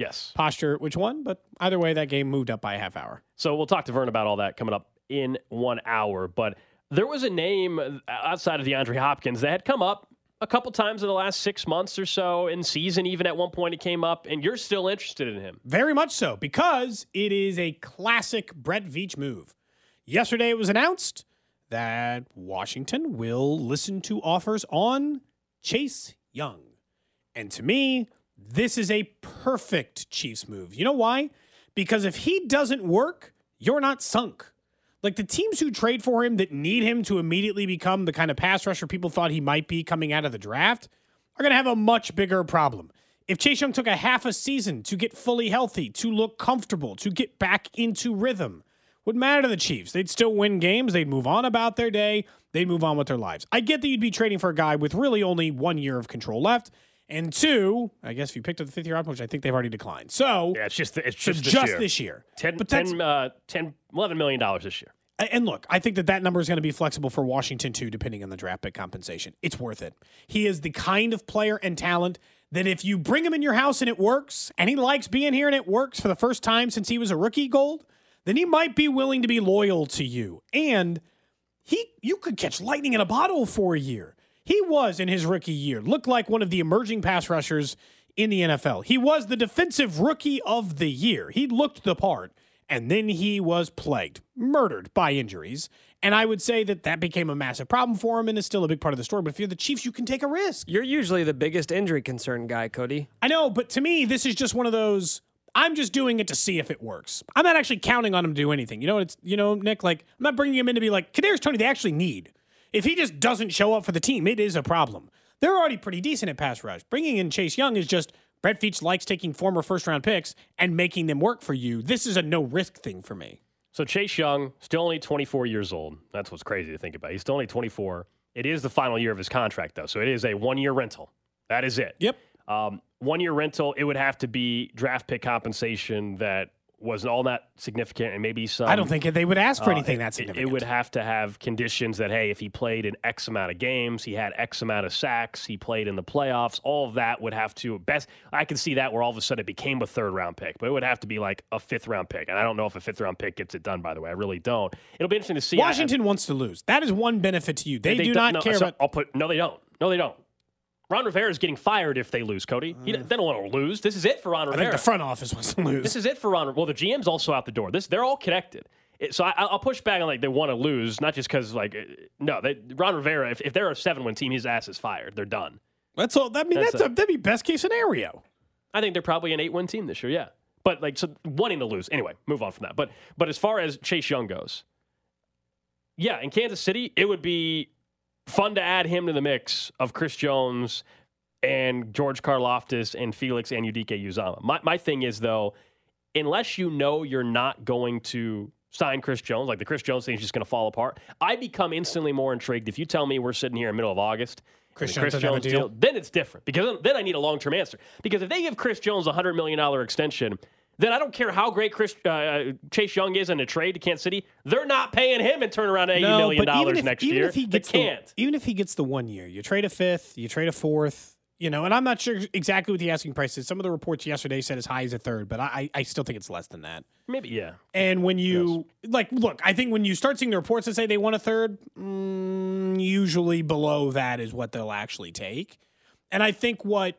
Speaker 4: Yes.
Speaker 5: posture which won, but either way, that game moved up by a half hour.
Speaker 4: So we'll talk to Vern about all that coming up in 1 hour. But there was a name outside of DeAndre Hopkins that had come up a couple times in the last 6 months or so in season. Even at one point it came up, and you're still interested in him.
Speaker 5: Very much so, because it is a classic Brett Veach move. Yesterday it was announced that Washington will listen to offers on Chase Young. And to me, this is a perfect Chiefs move. You know why? Because if he doesn't work, you're not sunk. Like, the teams who trade for him that need him to immediately become the kind of pass rusher people thought he might be coming out of the draft are going to have a much bigger problem. If Chase Young took a half a season to get fully healthy, to look comfortable, to get back into rhythm, wouldn't matter to the Chiefs. They'd still win games. They'd move on about their day. They'd move on with their lives. I get that you'd be trading for a guy with really only 1 year of control left. And 2, I guess if you picked up the 5th-year option, which I think they've already declined. So
Speaker 4: yeah, it's just
Speaker 5: this year.
Speaker 4: $11 million this year.
Speaker 5: And look, I think that number is going to be flexible for Washington too, depending on the draft pick compensation. It's worth it. He is the kind of player and talent that if you bring him in your house and it works, and he likes being here and it works for the first time since he was a rookie, Gold, then he might be willing to be loyal to you. And you could catch lightning in a bottle for a year. He was, in his rookie year, looked like one of the emerging pass rushers in the NFL. He was the defensive rookie of the year. He looked the part, and then he was plagued, murdered by injuries. And I would say that became a massive problem for him and is still a big part of the story. But if you're the Chiefs, you can take a risk.
Speaker 6: You're usually the biggest injury concern guy, Cody.
Speaker 5: I know, but to me, this is just one of those, I'm just doing it to see if it works. I'm not actually counting on him to do anything. Nick, like, I'm not bringing him in to be like, Kadarius Toney, they actually need. If he just doesn't show up for the team, it is a problem. They're already pretty decent at pass rush. Bringing in Chase Young is just, Brett Veach likes taking former first-round picks and making them work for you. This is a no-risk thing for me.
Speaker 4: So Chase Young, still only 24 years old. That's what's crazy to think about. He's still only 24. It is the final year of his contract, though, so it is a one-year rental. That is it.
Speaker 5: Yep.
Speaker 4: 1 year rental, it would have to be draft pick compensation that wasn't all that significant, and maybe some.
Speaker 5: I don't think they would ask for anything that significant.
Speaker 4: It would have to have conditions that, hey, if he played in X amount of games, he had X amount of sacks, he played in the playoffs, all of that would have to best. I can see that where all of a sudden it became a 3rd-round pick, but it would have to be like a 5th-round pick. And I don't know if a 5th-round pick gets it done, by the way. I really don't. It'll be interesting to see.
Speaker 5: Washington wants to lose. That is one benefit to you. They do not care about.
Speaker 4: No, they don't. No, they don't. Ron Rivera is getting fired if they lose, Cody. They don't want to lose. This is it for Ron Rivera.
Speaker 5: I think the front office wants to lose.
Speaker 4: This is it for Ron. Well, the GM's also out the door. They're all connected. So I'll push back on like they want to lose, not just because Ron Rivera. If they're a 7-win team, his ass is fired. They're done.
Speaker 5: That's all. That'd be best case scenario.
Speaker 4: I think they're probably an 8-win team this year. Yeah, but so wanting to lose anyway. Move on from that. But as far as Chase Young goes, yeah, in Kansas City, it would be fun to add him to the mix of Chris Jones and George Karlaftis and Felix and Udike Uzama. My thing is, though, unless you know you're not going to sign Chris Jones, like the Chris Jones thing is just going to fall apart, I become instantly more intrigued. If you tell me we're sitting here in the middle of August,
Speaker 5: Chris Jones deal,
Speaker 4: then it's different. Because then I need a long-term answer. Because if they give Chris Jones a $100 million extension, then I don't care how great Chase Young is in a trade to Kansas City. They're not paying him and turn around $80 million next year.
Speaker 5: Even if he gets the 1 year, you trade a 5th, you trade a 4th, and I'm not sure exactly what the asking price is. Some of the reports yesterday said as high as a 3rd, but I still think it's less than that.
Speaker 4: Maybe, yeah.
Speaker 5: And when you, look, I think when you start seeing the reports that say they want a 3rd, usually below that is what they'll actually take. And I think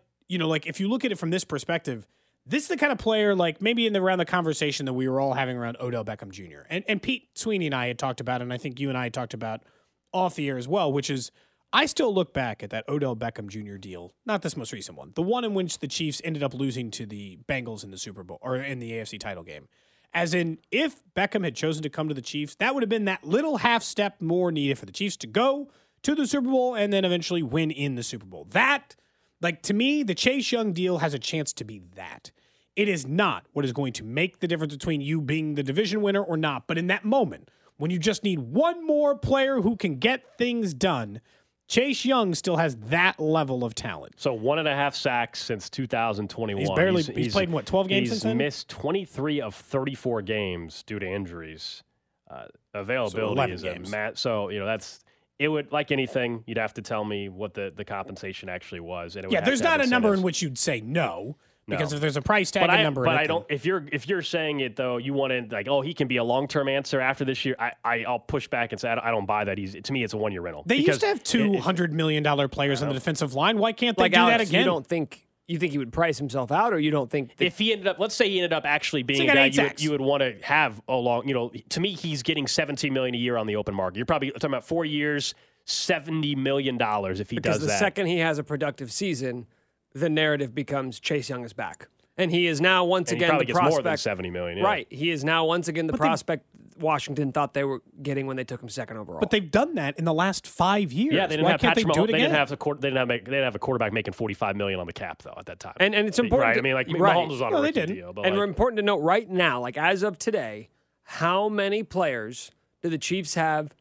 Speaker 5: if you look at it from this perspective, this is the kind of player, like maybe around the conversation that we were all having around Odell Beckham Jr. And Pete Sweeney and I had talked about, and I think you and I had talked about off the air as well, which is, I still look back at that Odell Beckham Jr. deal, not this most recent one, the one in which the Chiefs ended up losing to the Bengals in the Super Bowl, or in the AFC title game. As in, if Beckham had chosen to come to the Chiefs, that would have been that little half step more needed for the Chiefs to go to the Super Bowl and then eventually win in the Super Bowl. That, to me, the Chase Young deal has a chance to be that. It is not what is going to make the difference between you being the division winner or not, but in that moment, when you just need one more player who can get things done, Chase Young still has that level of talent.
Speaker 4: So 1.5 sacks since 2021.
Speaker 5: He's played, 12 games since then?
Speaker 4: He's missed 23 of 34 games due to injuries. Availability is so it would, like anything, you'd have to tell me what the compensation actually was. And
Speaker 5: there's not a number in which you'd say no, Because if there's a price tag
Speaker 4: but
Speaker 5: and number,
Speaker 4: I don't. If you're saying it though, you want to like, oh, he can be a long-term answer after this year. I'll push back and say I don't buy that. To me, it's a 1-year rental.
Speaker 5: They used to have $200 million players on the defensive line. Why can't they do
Speaker 6: Alex,
Speaker 5: that again?
Speaker 6: You think he would price himself out, or you don't think
Speaker 4: if he ended up, let's say he ended up actually being a guy you would want to have a long, to me, he's getting $17 million a year on the open market. You're probably talking about 4 years, $70 million if he does that.
Speaker 6: Because the second he has a productive season, the narrative becomes Chase Young is back. And he is now once again
Speaker 4: probably
Speaker 6: the
Speaker 4: gets
Speaker 6: prospect.
Speaker 4: more than $70 million. Yeah.
Speaker 6: Right. He is now once again the prospect Washington thought they were getting when they took him second overall.
Speaker 5: But they've done that in the last 5 years.
Speaker 4: Yeah, they didn't
Speaker 5: Why
Speaker 4: have
Speaker 5: can't
Speaker 4: Patrick
Speaker 5: they do
Speaker 4: Mahomes.
Speaker 5: it again?
Speaker 4: They didn't have a quarterback making $45 million on the cap though at that time.
Speaker 6: And it's important.
Speaker 4: Right?
Speaker 6: To,
Speaker 4: I mean, like
Speaker 6: right.
Speaker 4: Mahomes was on a rookie deal. But
Speaker 6: and important to note right now, like as of today, how many players do the Chiefs have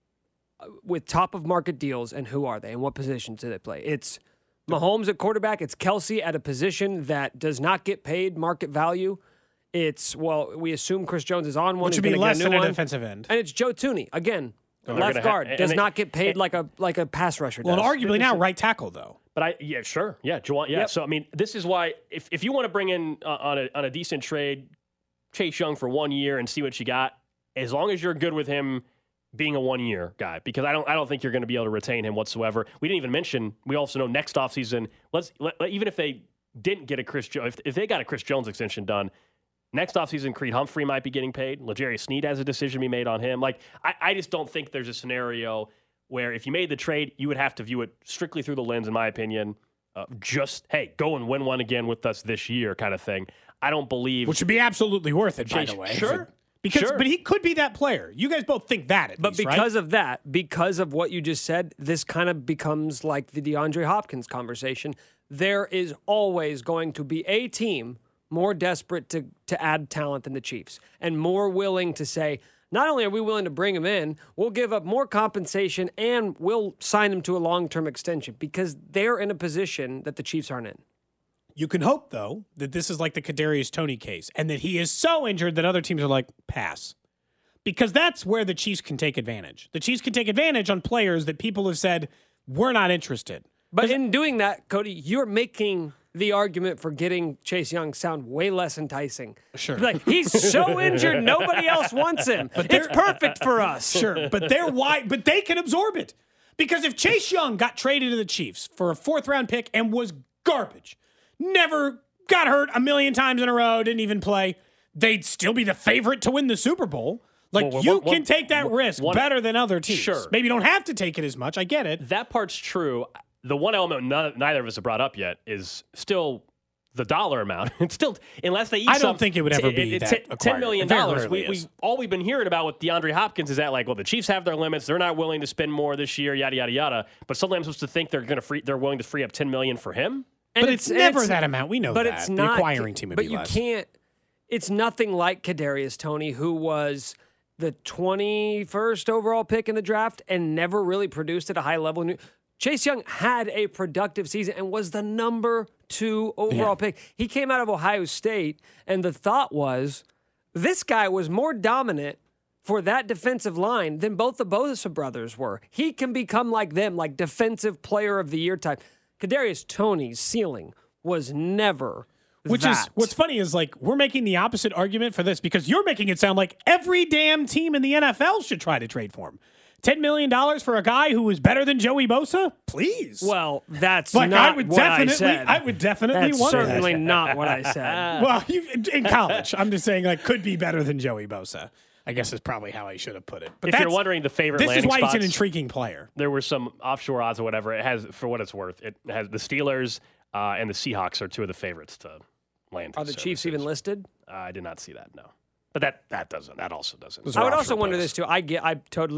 Speaker 6: with top of market deals, and who are they, and what positions do they play? It's Mahomes at quarterback. It's Kelsey at a position that does not get paid market value. It's, we assume Chris Jones is on one.
Speaker 5: Which would be less than a defensive end.
Speaker 6: And it's Joe Thuney, again, left guard. Does not get paid like a pass rusher does.
Speaker 5: Well, arguably now right tackle, though.
Speaker 4: But sure. Yeah, Juwan, yeah. Yep. So, I mean, this is why if you want to bring in on a decent trade, Chase Young for 1 year and see what you got, as long as you're good with him being a 1-year guy, because I don't think you're going to be able to retain him whatsoever. We didn't even mention, we also know next offseason, even if they didn't get a Chris Jones, if they got a Chris Jones extension done, next offseason, Creed Humphrey might be getting paid. L'Jarius Sneed has a decision to be made on him. Like, I just don't think there's a scenario where if you made the trade, you would have to view it strictly through the lens, in my opinion, hey, go and win one again with us this year kind of thing. I don't believe...
Speaker 5: Which would be absolutely worth it, by the way.
Speaker 4: Sure.
Speaker 5: But he could be that player. You guys both think that,
Speaker 6: But because of that, because of what you just said, this kind of becomes like the DeAndre Hopkins conversation. There is always going to be a team more desperate to add talent than the Chiefs and more willing to say, not only are we willing to bring him in, we'll give up more compensation and we'll sign him to a long-term extension because they're in a position that the Chiefs aren't in.
Speaker 5: You can hope, though, that this is like the Kadarius Toney case and that he is so injured that other teams are like, pass. Because that's where the Chiefs can take advantage. The Chiefs can take advantage on players that people have said, we're not interested.
Speaker 6: But in doing that, Cody, you're making the argument for getting Chase Young sound way less enticing.
Speaker 5: Sure.
Speaker 6: Like, he's so injured, nobody else wants him. But it's perfect for us.
Speaker 5: Sure, but but they can absorb it. Because if Chase Young got traded to the Chiefs for a 4th-round pick and was garbage, never got hurt a million times in a row, didn't even play, they'd still be the favorite to win the Super Bowl. Like, you can take that risk better than other teams.
Speaker 4: Sure.
Speaker 5: Maybe you don't have to take it as much. I get it.
Speaker 4: That part's true. The one element neither of us have brought up yet is still the dollar amount. It's still, unless they eat
Speaker 5: I don't think it would ever be that
Speaker 4: $10 million. All we've been hearing about with DeAndre Hopkins is that, like, well, the Chiefs have their limits. They're not willing to spend more this year, yada, yada, yada. But suddenly I'm supposed to think they're willing to free up $10 million for him?
Speaker 5: But it's never that amount. We know
Speaker 6: but
Speaker 5: that.
Speaker 6: It's not,
Speaker 5: the acquiring team would be less.
Speaker 6: But you can't. It's nothing like Kadarius Toney, who was the 21st overall pick in the draft and never really produced at a high level. Chase Young had a productive season and was the number 2 overall pick. He came out of Ohio State, and the thought was this guy was more dominant for that defensive line than both the Bosa brothers were. He can become like them, like defensive player of the year type. Kadarius Toney's ceiling was never that.
Speaker 5: What's funny is, like, we're making the opposite argument for this because you're making it sound like every damn team in the NFL should try to trade for him. $10 million for a guy who was better than Joey Bosa? Please.
Speaker 6: Well, that's
Speaker 5: like,
Speaker 6: not what I said.
Speaker 5: I would definitely
Speaker 6: that's
Speaker 5: want
Speaker 6: certainly
Speaker 5: that.
Speaker 6: not what I said.
Speaker 5: Well, in college, I'm just saying, like, could be better than Joey Bosa. I guess is probably how I should have put it. But
Speaker 4: if you're wondering the favorite
Speaker 5: this
Speaker 4: landing
Speaker 5: is why
Speaker 4: spots,
Speaker 5: he's an intriguing player.
Speaker 4: There were some offshore odds or whatever. It has, for what it's worth, it has the Steelers and the Seahawks are 2 of the favorids to land.
Speaker 6: Are the Chiefs even listed?
Speaker 4: I did not see that, no. But that also doesn't.
Speaker 6: I would also wonder this too. I think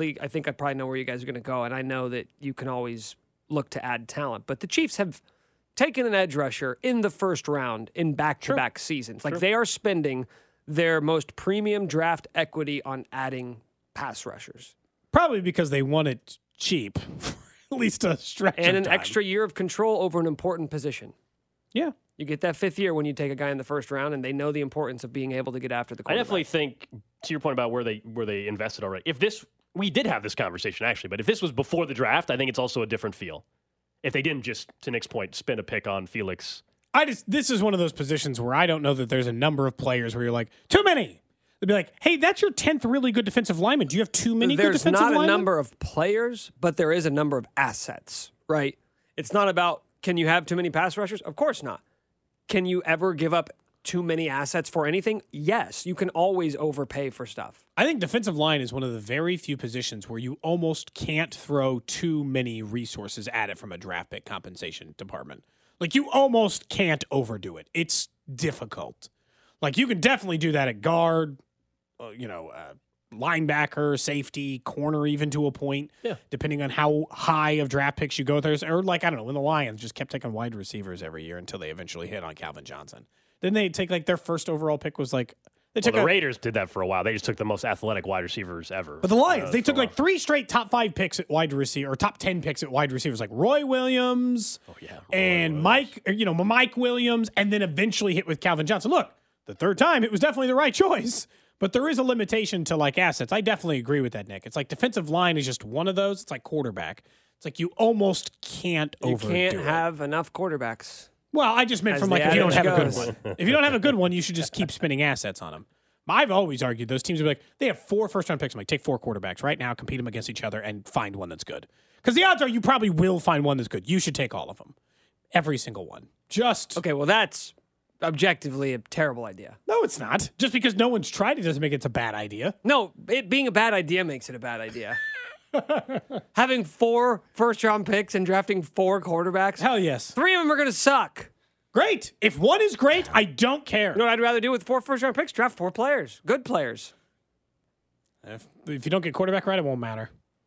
Speaker 6: I probably know where you guys are going to go, and I know that you can always look to add talent. But the Chiefs have taken an edge rusher in the first round in back-to-back seasons. Like, they are spending their most premium draft equity on adding pass rushers.
Speaker 5: Probably because they want it cheap, at least a stretch
Speaker 6: and
Speaker 5: of
Speaker 6: an extra year of control over an important position.
Speaker 5: Yeah.
Speaker 6: You get that 5th year when you take a guy in the first round, and they know the importance of being able to get after the quarterback.
Speaker 4: I definitely think, to your point about where they invested already, we did have this conversation actually, but if this was before the draft, I think it's also a different feel. If they didn't just, to Nick's point, spend a pick on Felix
Speaker 5: This is one of those positions where I don't know that there's a number of players where you're like, too many. They'd be like, hey, that's your 10th really good defensive lineman. Do you have too many good defensive linemen?
Speaker 6: There's not a number of players, but there is a number of assets, right? It's not about, can you have too many pass rushers? Of course not. Can you ever give up too many assets for anything? Yes, you can always overpay for stuff.
Speaker 5: I think defensive line is one of the very few positions where you almost can't throw too many resources at it from a draft pick compensation department. Like, you almost can't overdo it. It's difficult. Like, you can definitely do that at guard, linebacker, safety, corner, even to a point, depending on how high of draft picks you go there. Or, like, I don't know, when the Lions just kept taking wide receivers every year until they eventually hit on Calvin Johnson. Didn't they take, like, their first overall pick was, like,
Speaker 4: the Raiders did that for a while. They just took the most athletic wide receivers ever.
Speaker 5: But the Lions, they took, like, 3 straight top 5 picks at wide receiver, or top 10 picks at wide receivers, like Roy Williams Mike Williams, and then eventually hit with Calvin Johnson. Look, the third time, it was definitely the right choice. But there is a limitation to, like, assets. I definitely agree with that, Nick. It's like defensive line is just one of those. It's like quarterback. It's like you almost can't overdo it.
Speaker 6: You can't have enough quarterbacks.
Speaker 5: Well, I just meant from, like, if you don't have a good one. If you don't have a good one, you should just keep spending assets on them. I've always argued those teams would be like, they have 4 first-round picks. I'm like, take 4 quarterbacks right now, compete them against each other, and find one that's good. Because the odds are you probably will find one that's good. You should take all of them. Every single one.
Speaker 6: Okay, well, that's objectively a terrible idea.
Speaker 5: No, it's not. Just because no one's tried it doesn't make it a bad idea.
Speaker 6: No, it being a bad idea makes it a bad idea. Having 4 first-round picks and drafting 4 quarterbacks.
Speaker 5: Hell yes.
Speaker 6: 3 of them are going to suck.
Speaker 5: Great. If one is great, I don't care.
Speaker 6: You know what I'd rather do with 4 first-round picks? Draft 4 players. Good players.
Speaker 5: If you don't get quarterback right, it won't matter.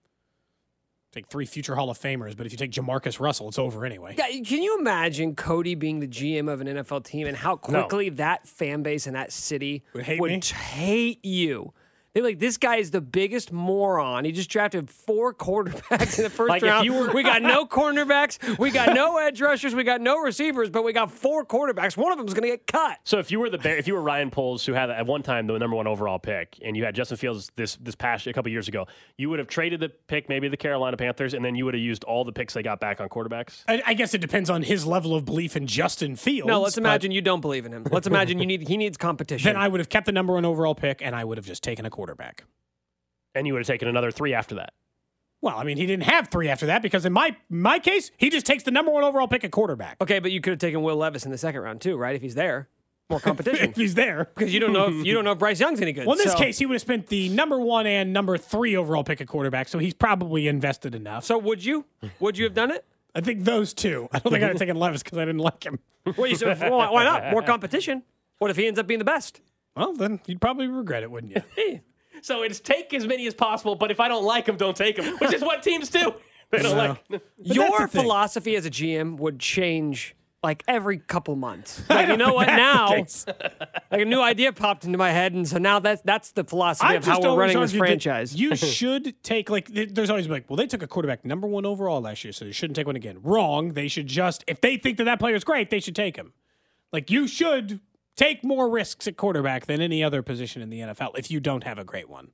Speaker 5: Take 3 future Hall of Famers, but if you take Jamarcus Russell, it's over anyway.
Speaker 6: Yeah, can you imagine Cody being the GM of an NFL team and how quickly that fan base and that city would hate you? They're like, this guy is the biggest moron. He just drafted 4 quarterbacks in the first round. We got no cornerbacks. We got no edge rushers. We got no receivers, but we got 4 quarterbacks. One of them is going to get cut.
Speaker 4: So if you were if you were Ryan Poles, who had at one time the number 1 overall pick, and you had Justin Fields this past a couple years ago, you would have traded the pick, maybe the Carolina Panthers, and then you would have used all the picks they got back on quarterbacks?
Speaker 5: I guess it depends on his level of belief in Justin Fields.
Speaker 6: No, let's imagine you don't believe in him. Let's imagine he needs competition.
Speaker 5: Then I would have kept the number 1 overall pick, and I would have just taken a quarterback.
Speaker 4: And you would have taken another 3 after that.
Speaker 5: Well, I mean, he didn't have 3 after that because in my case, he just takes the number 1 overall pick at quarterback.
Speaker 6: Okay, but you could have taken Will Levis in the second round too, right? If he's there, more competition.
Speaker 5: If he's there,
Speaker 6: because you don't know if Bryce Young's any good.
Speaker 5: Well, in this case, he would have spent the number 1 and number 3 overall pick at quarterback, so he's probably invested enough.
Speaker 6: So would you have done it?
Speaker 5: I think those 2. I don't think I'd have taken Levis because I didn't like him.
Speaker 6: Well, why not? More competition. What if he ends up being the best?
Speaker 5: Well, then you'd probably regret it, wouldn't you?
Speaker 4: So it's take as many as possible, but if I don't like them, don't take them, which is what teams do. They don't like.
Speaker 6: Your philosophy as a GM would change like every couple months. Like, you know what? Now, like a new idea popped into my head, and so now that's the philosophy of how we're running this franchise.
Speaker 5: You should take, like, there's always like, well, they took a quarterback number 1 overall last year, so they shouldn't take one again. Wrong. They should just, if they think that player is great, they should take him. Like, you should take more risks at quarterback than any other position in the NFL if you don't have a great one.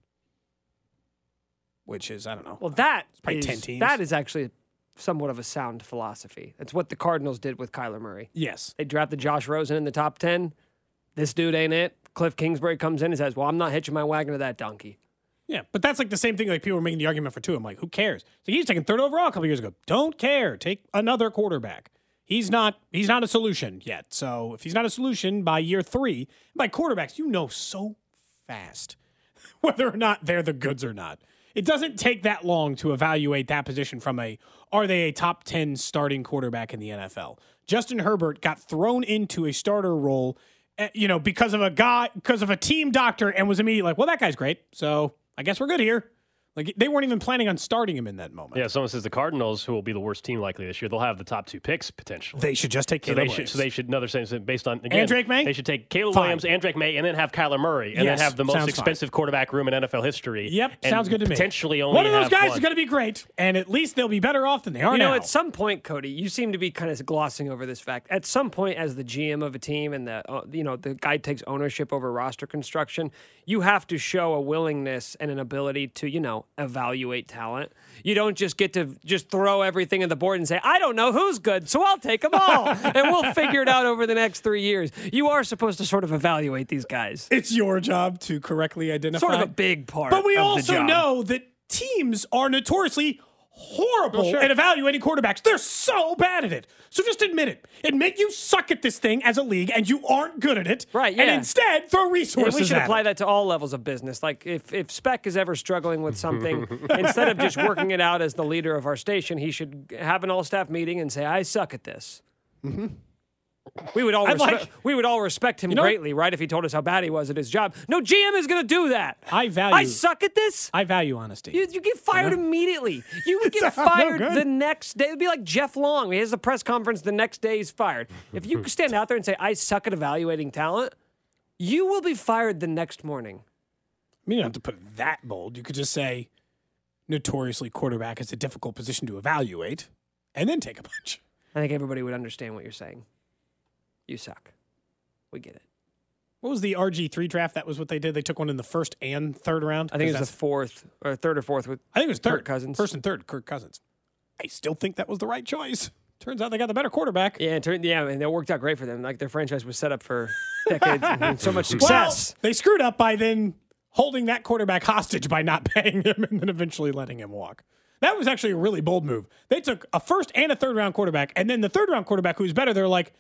Speaker 5: Which is, I don't know.
Speaker 6: Well, that
Speaker 5: it's probably 10 teams.
Speaker 6: That is actually somewhat of a sound philosophy. That's what the Cardinals did with Kyler Murray.
Speaker 5: Yes.
Speaker 6: They drafted Josh Rosen in the top 10. This dude ain't it. Cliff Kingsbury comes in and says, well, I'm not hitching my wagon to that donkey.
Speaker 5: Yeah, but that's like the same thing like people were making the argument for Tua. I'm like, who cares? So he's taken 3rd overall a couple years ago. Don't care. Take another quarterback. He's not a solution yet. So if he's not a solution by year 3, by quarterbacks, you know so fast whether or not they're the goods or not. It doesn't take that long to evaluate that position from are they a top 10 starting quarterback in the NFL? Justin Herbert got thrown into a starter role, because of a team doctor and was immediately like, well, that guy's great. So I guess we're good here. Like, they weren't even planning on starting him in that moment.
Speaker 4: Yeah, someone says the Cardinals, who will be the worst team likely this year, they'll have the top 2 picks potentially.
Speaker 5: They should just take Caleb Williams.
Speaker 4: They're saying based on, again,
Speaker 5: and Drake May?
Speaker 4: They should take Caleb Williams and Drake May and then have Kyler Murray and then have the most expensive quarterback room in NFL history.
Speaker 5: Yep, sounds good to me.
Speaker 4: Potentially only
Speaker 5: one of those guys is going to be great, and at least they'll be better off than they are now.
Speaker 6: At some point, Cody, you seem to be kind of glossing over this fact. At some point, as the GM of a team and the guy takes ownership over roster construction, you have to show a willingness and an ability to, evaluate talent. You don't just get to just throw everything on the board and say, I don't know who's good, so I'll take them all, and we'll figure it out over the next 3 years. You are supposed to sort of evaluate these guys.
Speaker 5: It's your job to correctly identify.
Speaker 6: Sort of a big part.
Speaker 5: But we
Speaker 6: of
Speaker 5: also
Speaker 6: the job.
Speaker 5: know that teams are notoriously horrible at evaluating quarterbacks. They're so bad at it. So just admit it. Admit you suck at this thing as a league and you aren't good at it.
Speaker 6: Right, yeah.
Speaker 5: And instead throw resources
Speaker 6: And we should
Speaker 5: at
Speaker 6: apply
Speaker 5: it.
Speaker 6: that to all levels of business. Like if Speck is ever struggling with something, instead of just working it out as the leader of our station, he should have an all-staff meeting and say, I suck at this. Mm-hmm. We would all respect him greatly, right? If he told us how bad he was at his job. No GM is going to do that. I suck at this.
Speaker 5: I value honesty.
Speaker 6: You get fired immediately. You would get fired the next day. It'd be like Jeff Long. He has a press conference the next day. He's fired. If you stand out there and say, I suck at evaluating talent, you will be fired the next morning.
Speaker 5: I mean, you don't have to put it that bold. You could just say, notoriously, quarterback is a difficult position to evaluate, and then take a punch.
Speaker 6: I think everybody would understand what you're saying. You suck. We get it.
Speaker 5: What was the RG3 draft? That was what they did. They took one in the first and third round.
Speaker 6: I think it was the fourth or third or fourth with
Speaker 5: I think it was third.
Speaker 6: Kirk Cousins.
Speaker 5: First and third, Kirk Cousins. I still think that was the right choice. Turns out they got the better quarterback.
Speaker 6: Yeah, and it worked out great for them. Like their franchise was set up for decades and so much success.
Speaker 5: Well, they screwed up by then holding that quarterback hostage by not paying him and then eventually letting him walk. That was actually a really bold move. They took a first and a third round quarterback, and then the third round quarterback who's better, they're like,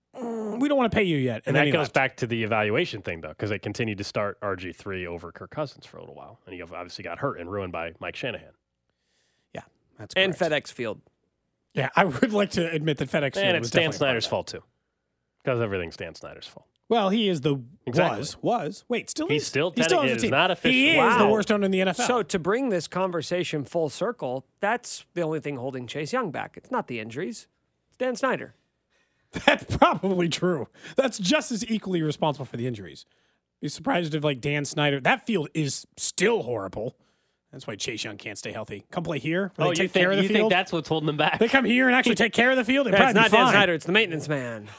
Speaker 5: we don't want to pay you yet.
Speaker 4: And that goes back to the evaluation thing, though, because they continued to start RG3 over Kirk Cousins for a little while. And he obviously got hurt and ruined by Mike Shanahan.
Speaker 5: Yeah, that's correct.
Speaker 6: And FedEx Field.
Speaker 5: Yeah, I would like to admit that FedEx Field
Speaker 4: and
Speaker 5: was
Speaker 4: it's Dan
Speaker 5: definitely
Speaker 4: Snyder's fault, too. Because everything's Dan Snyder's fault.
Speaker 5: Well, he is the
Speaker 4: Exactly.
Speaker 5: was. Wait, still
Speaker 4: He's
Speaker 5: is?
Speaker 4: still
Speaker 5: He's still on the
Speaker 4: it's
Speaker 5: team.
Speaker 4: not official.
Speaker 5: He is
Speaker 6: Wow.
Speaker 5: the worst owner in the NFL.
Speaker 6: So to bring this conversation full circle, that's the only thing holding Chase Young back. It's not the injuries. It's Dan Snyder.
Speaker 5: That's probably true. That's just as equally responsible for the injuries. Be surprised if like Dan Snyder. That field is still horrible. That's why Chase Young can't stay healthy. Come play here. Where they take care of the
Speaker 4: you
Speaker 5: field.
Speaker 4: think that's what's holding them back?
Speaker 5: They come here and actually take care of the field.
Speaker 6: It's not Dan Snyder. It's the maintenance man.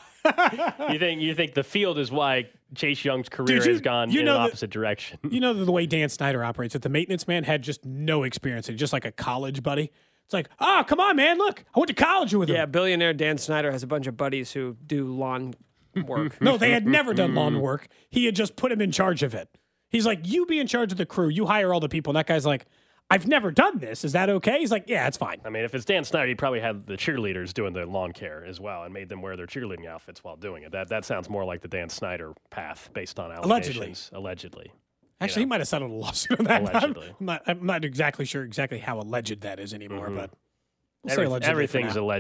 Speaker 4: You think the field is why Chase Young's career has gone in an opposite direction?
Speaker 5: You know the way Dan Snyder operates. That the maintenance man had just no experience. Just like a college buddy. It's like, oh, come on, man. Look, I went to college with him.
Speaker 6: Yeah, billionaire Dan Snyder has a bunch of buddies who do lawn work.
Speaker 5: No, they had never done lawn work. He had just put him in charge of it. He's like, you be in charge of the crew. You hire all the people. And that guy's like, I've never done this. Is that okay? He's like, yeah, it's fine.
Speaker 4: I mean, if it's Dan Snyder, he probably had the cheerleaders doing the lawn care as well and made them wear their cheerleading outfits while doing it. That sounds more like the Dan Snyder path based on allegations. Allegedly.
Speaker 5: Actually, he might have settled a lawsuit on that.
Speaker 4: Allegedly.
Speaker 5: I'm not exactly sure exactly how alleged that is anymore, but we'll say allegedly
Speaker 4: everything's
Speaker 5: for now.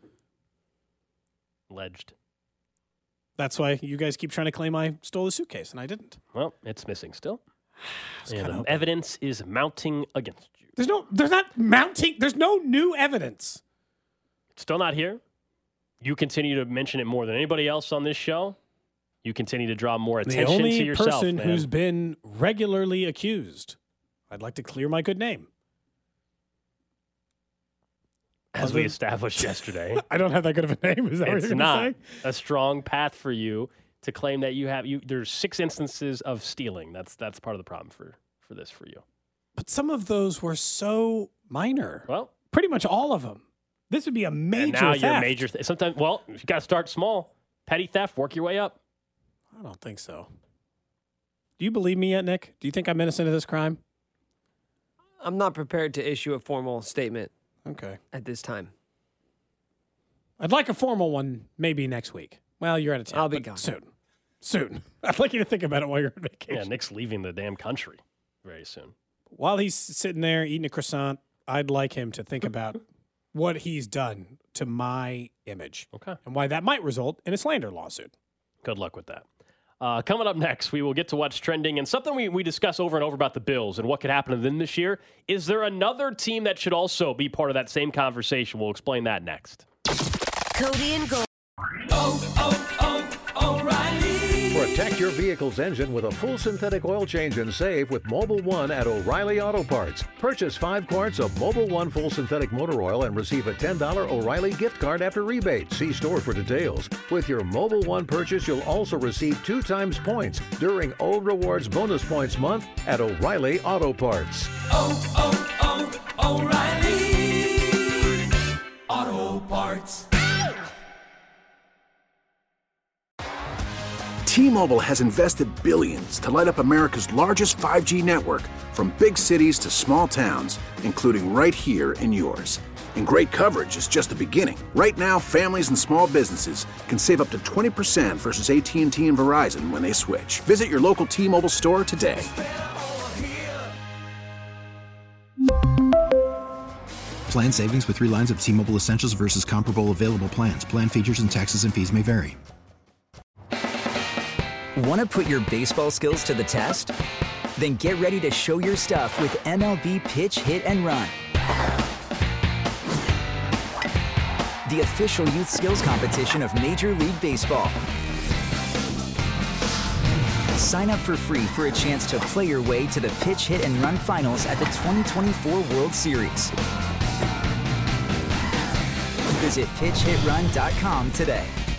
Speaker 4: Alleged.
Speaker 5: That's why you guys keep trying to claim I stole the suitcase, and I didn't.
Speaker 4: Well, it's missing still. And
Speaker 5: hoping.
Speaker 4: evidence is mounting against you.
Speaker 5: There's no new evidence.
Speaker 4: It's still not here. You continue to mention it more than anybody else on this show. You continue to draw more attention to yourself,
Speaker 5: The only person
Speaker 4: man.
Speaker 5: who's been regularly accused. I'd like to clear my good name.
Speaker 4: As we established yesterday.
Speaker 5: I don't have that good of a name. Is that what
Speaker 4: It's
Speaker 5: you're
Speaker 4: not
Speaker 5: going to say?
Speaker 4: a strong path for you to claim that there's 6 instances of stealing. That's part of the problem for this for you.
Speaker 5: But some of those were so minor.
Speaker 4: Well,
Speaker 5: pretty much all of them. This would be a major
Speaker 4: and now
Speaker 5: theft.
Speaker 4: you're major. Sometimes, well, you got to start small. Petty theft, work your way up.
Speaker 5: I don't think so. Do you believe me yet, Nick? Do you think I'm innocent of this crime?
Speaker 6: I'm not prepared to issue a formal statement
Speaker 5: Okay.
Speaker 6: at this time.
Speaker 5: I'd like a formal one maybe next week. Well, you're out of town.
Speaker 6: I'll be
Speaker 5: but
Speaker 6: gone.
Speaker 5: Soon. I'd like you to think about it while you're on vacation.
Speaker 4: Yeah, Nick's leaving the damn country very soon.
Speaker 5: While he's sitting there eating a croissant, I'd like him to think about what he's done to my image.
Speaker 4: Okay.
Speaker 5: And why that might result in a slander lawsuit.
Speaker 4: Good luck with that. Coming up next, we will get to what's trending and something we discuss over and over about the Bills and what could happen to them this year. Is there another team that should also be part of that same conversation? We'll explain that next.
Speaker 7: Cody and Gold.
Speaker 6: We're
Speaker 9: Protect your vehicle's engine with a full synthetic oil change and save with Mobil 1 at O'Reilly Auto Parts. Purchase 5 quarts of Mobil 1 full synthetic motor oil and receive a $10 O'Reilly gift card after rebate. See store for details. With your Mobil 1 purchase, you'll also receive 2 times points during O Rewards Bonus Points Month at O'Reilly Auto Parts.
Speaker 10: O'Reilly Auto Parts.
Speaker 11: T-Mobile has invested billions to light up America's largest 5G network, from big cities to small towns, including right here in yours. And great coverage is just the beginning. Right now, families and small businesses can save up to 20% versus AT&T and Verizon when they switch. Visit your local T-Mobile store today.
Speaker 12: Plan savings with 3 lines of T-Mobile Essentials versus comparable available plans. Plan features and taxes and fees may vary.
Speaker 13: Want to put your baseball skills to the test? Then get ready to show your stuff with MLB Pitch, Hit, and Run. The official youth skills competition of Major League Baseball. Sign up for free for a chance to play your way to the Pitch, Hit, and Run finals at the 2024 World Series. Visit PitchHitRun.com today.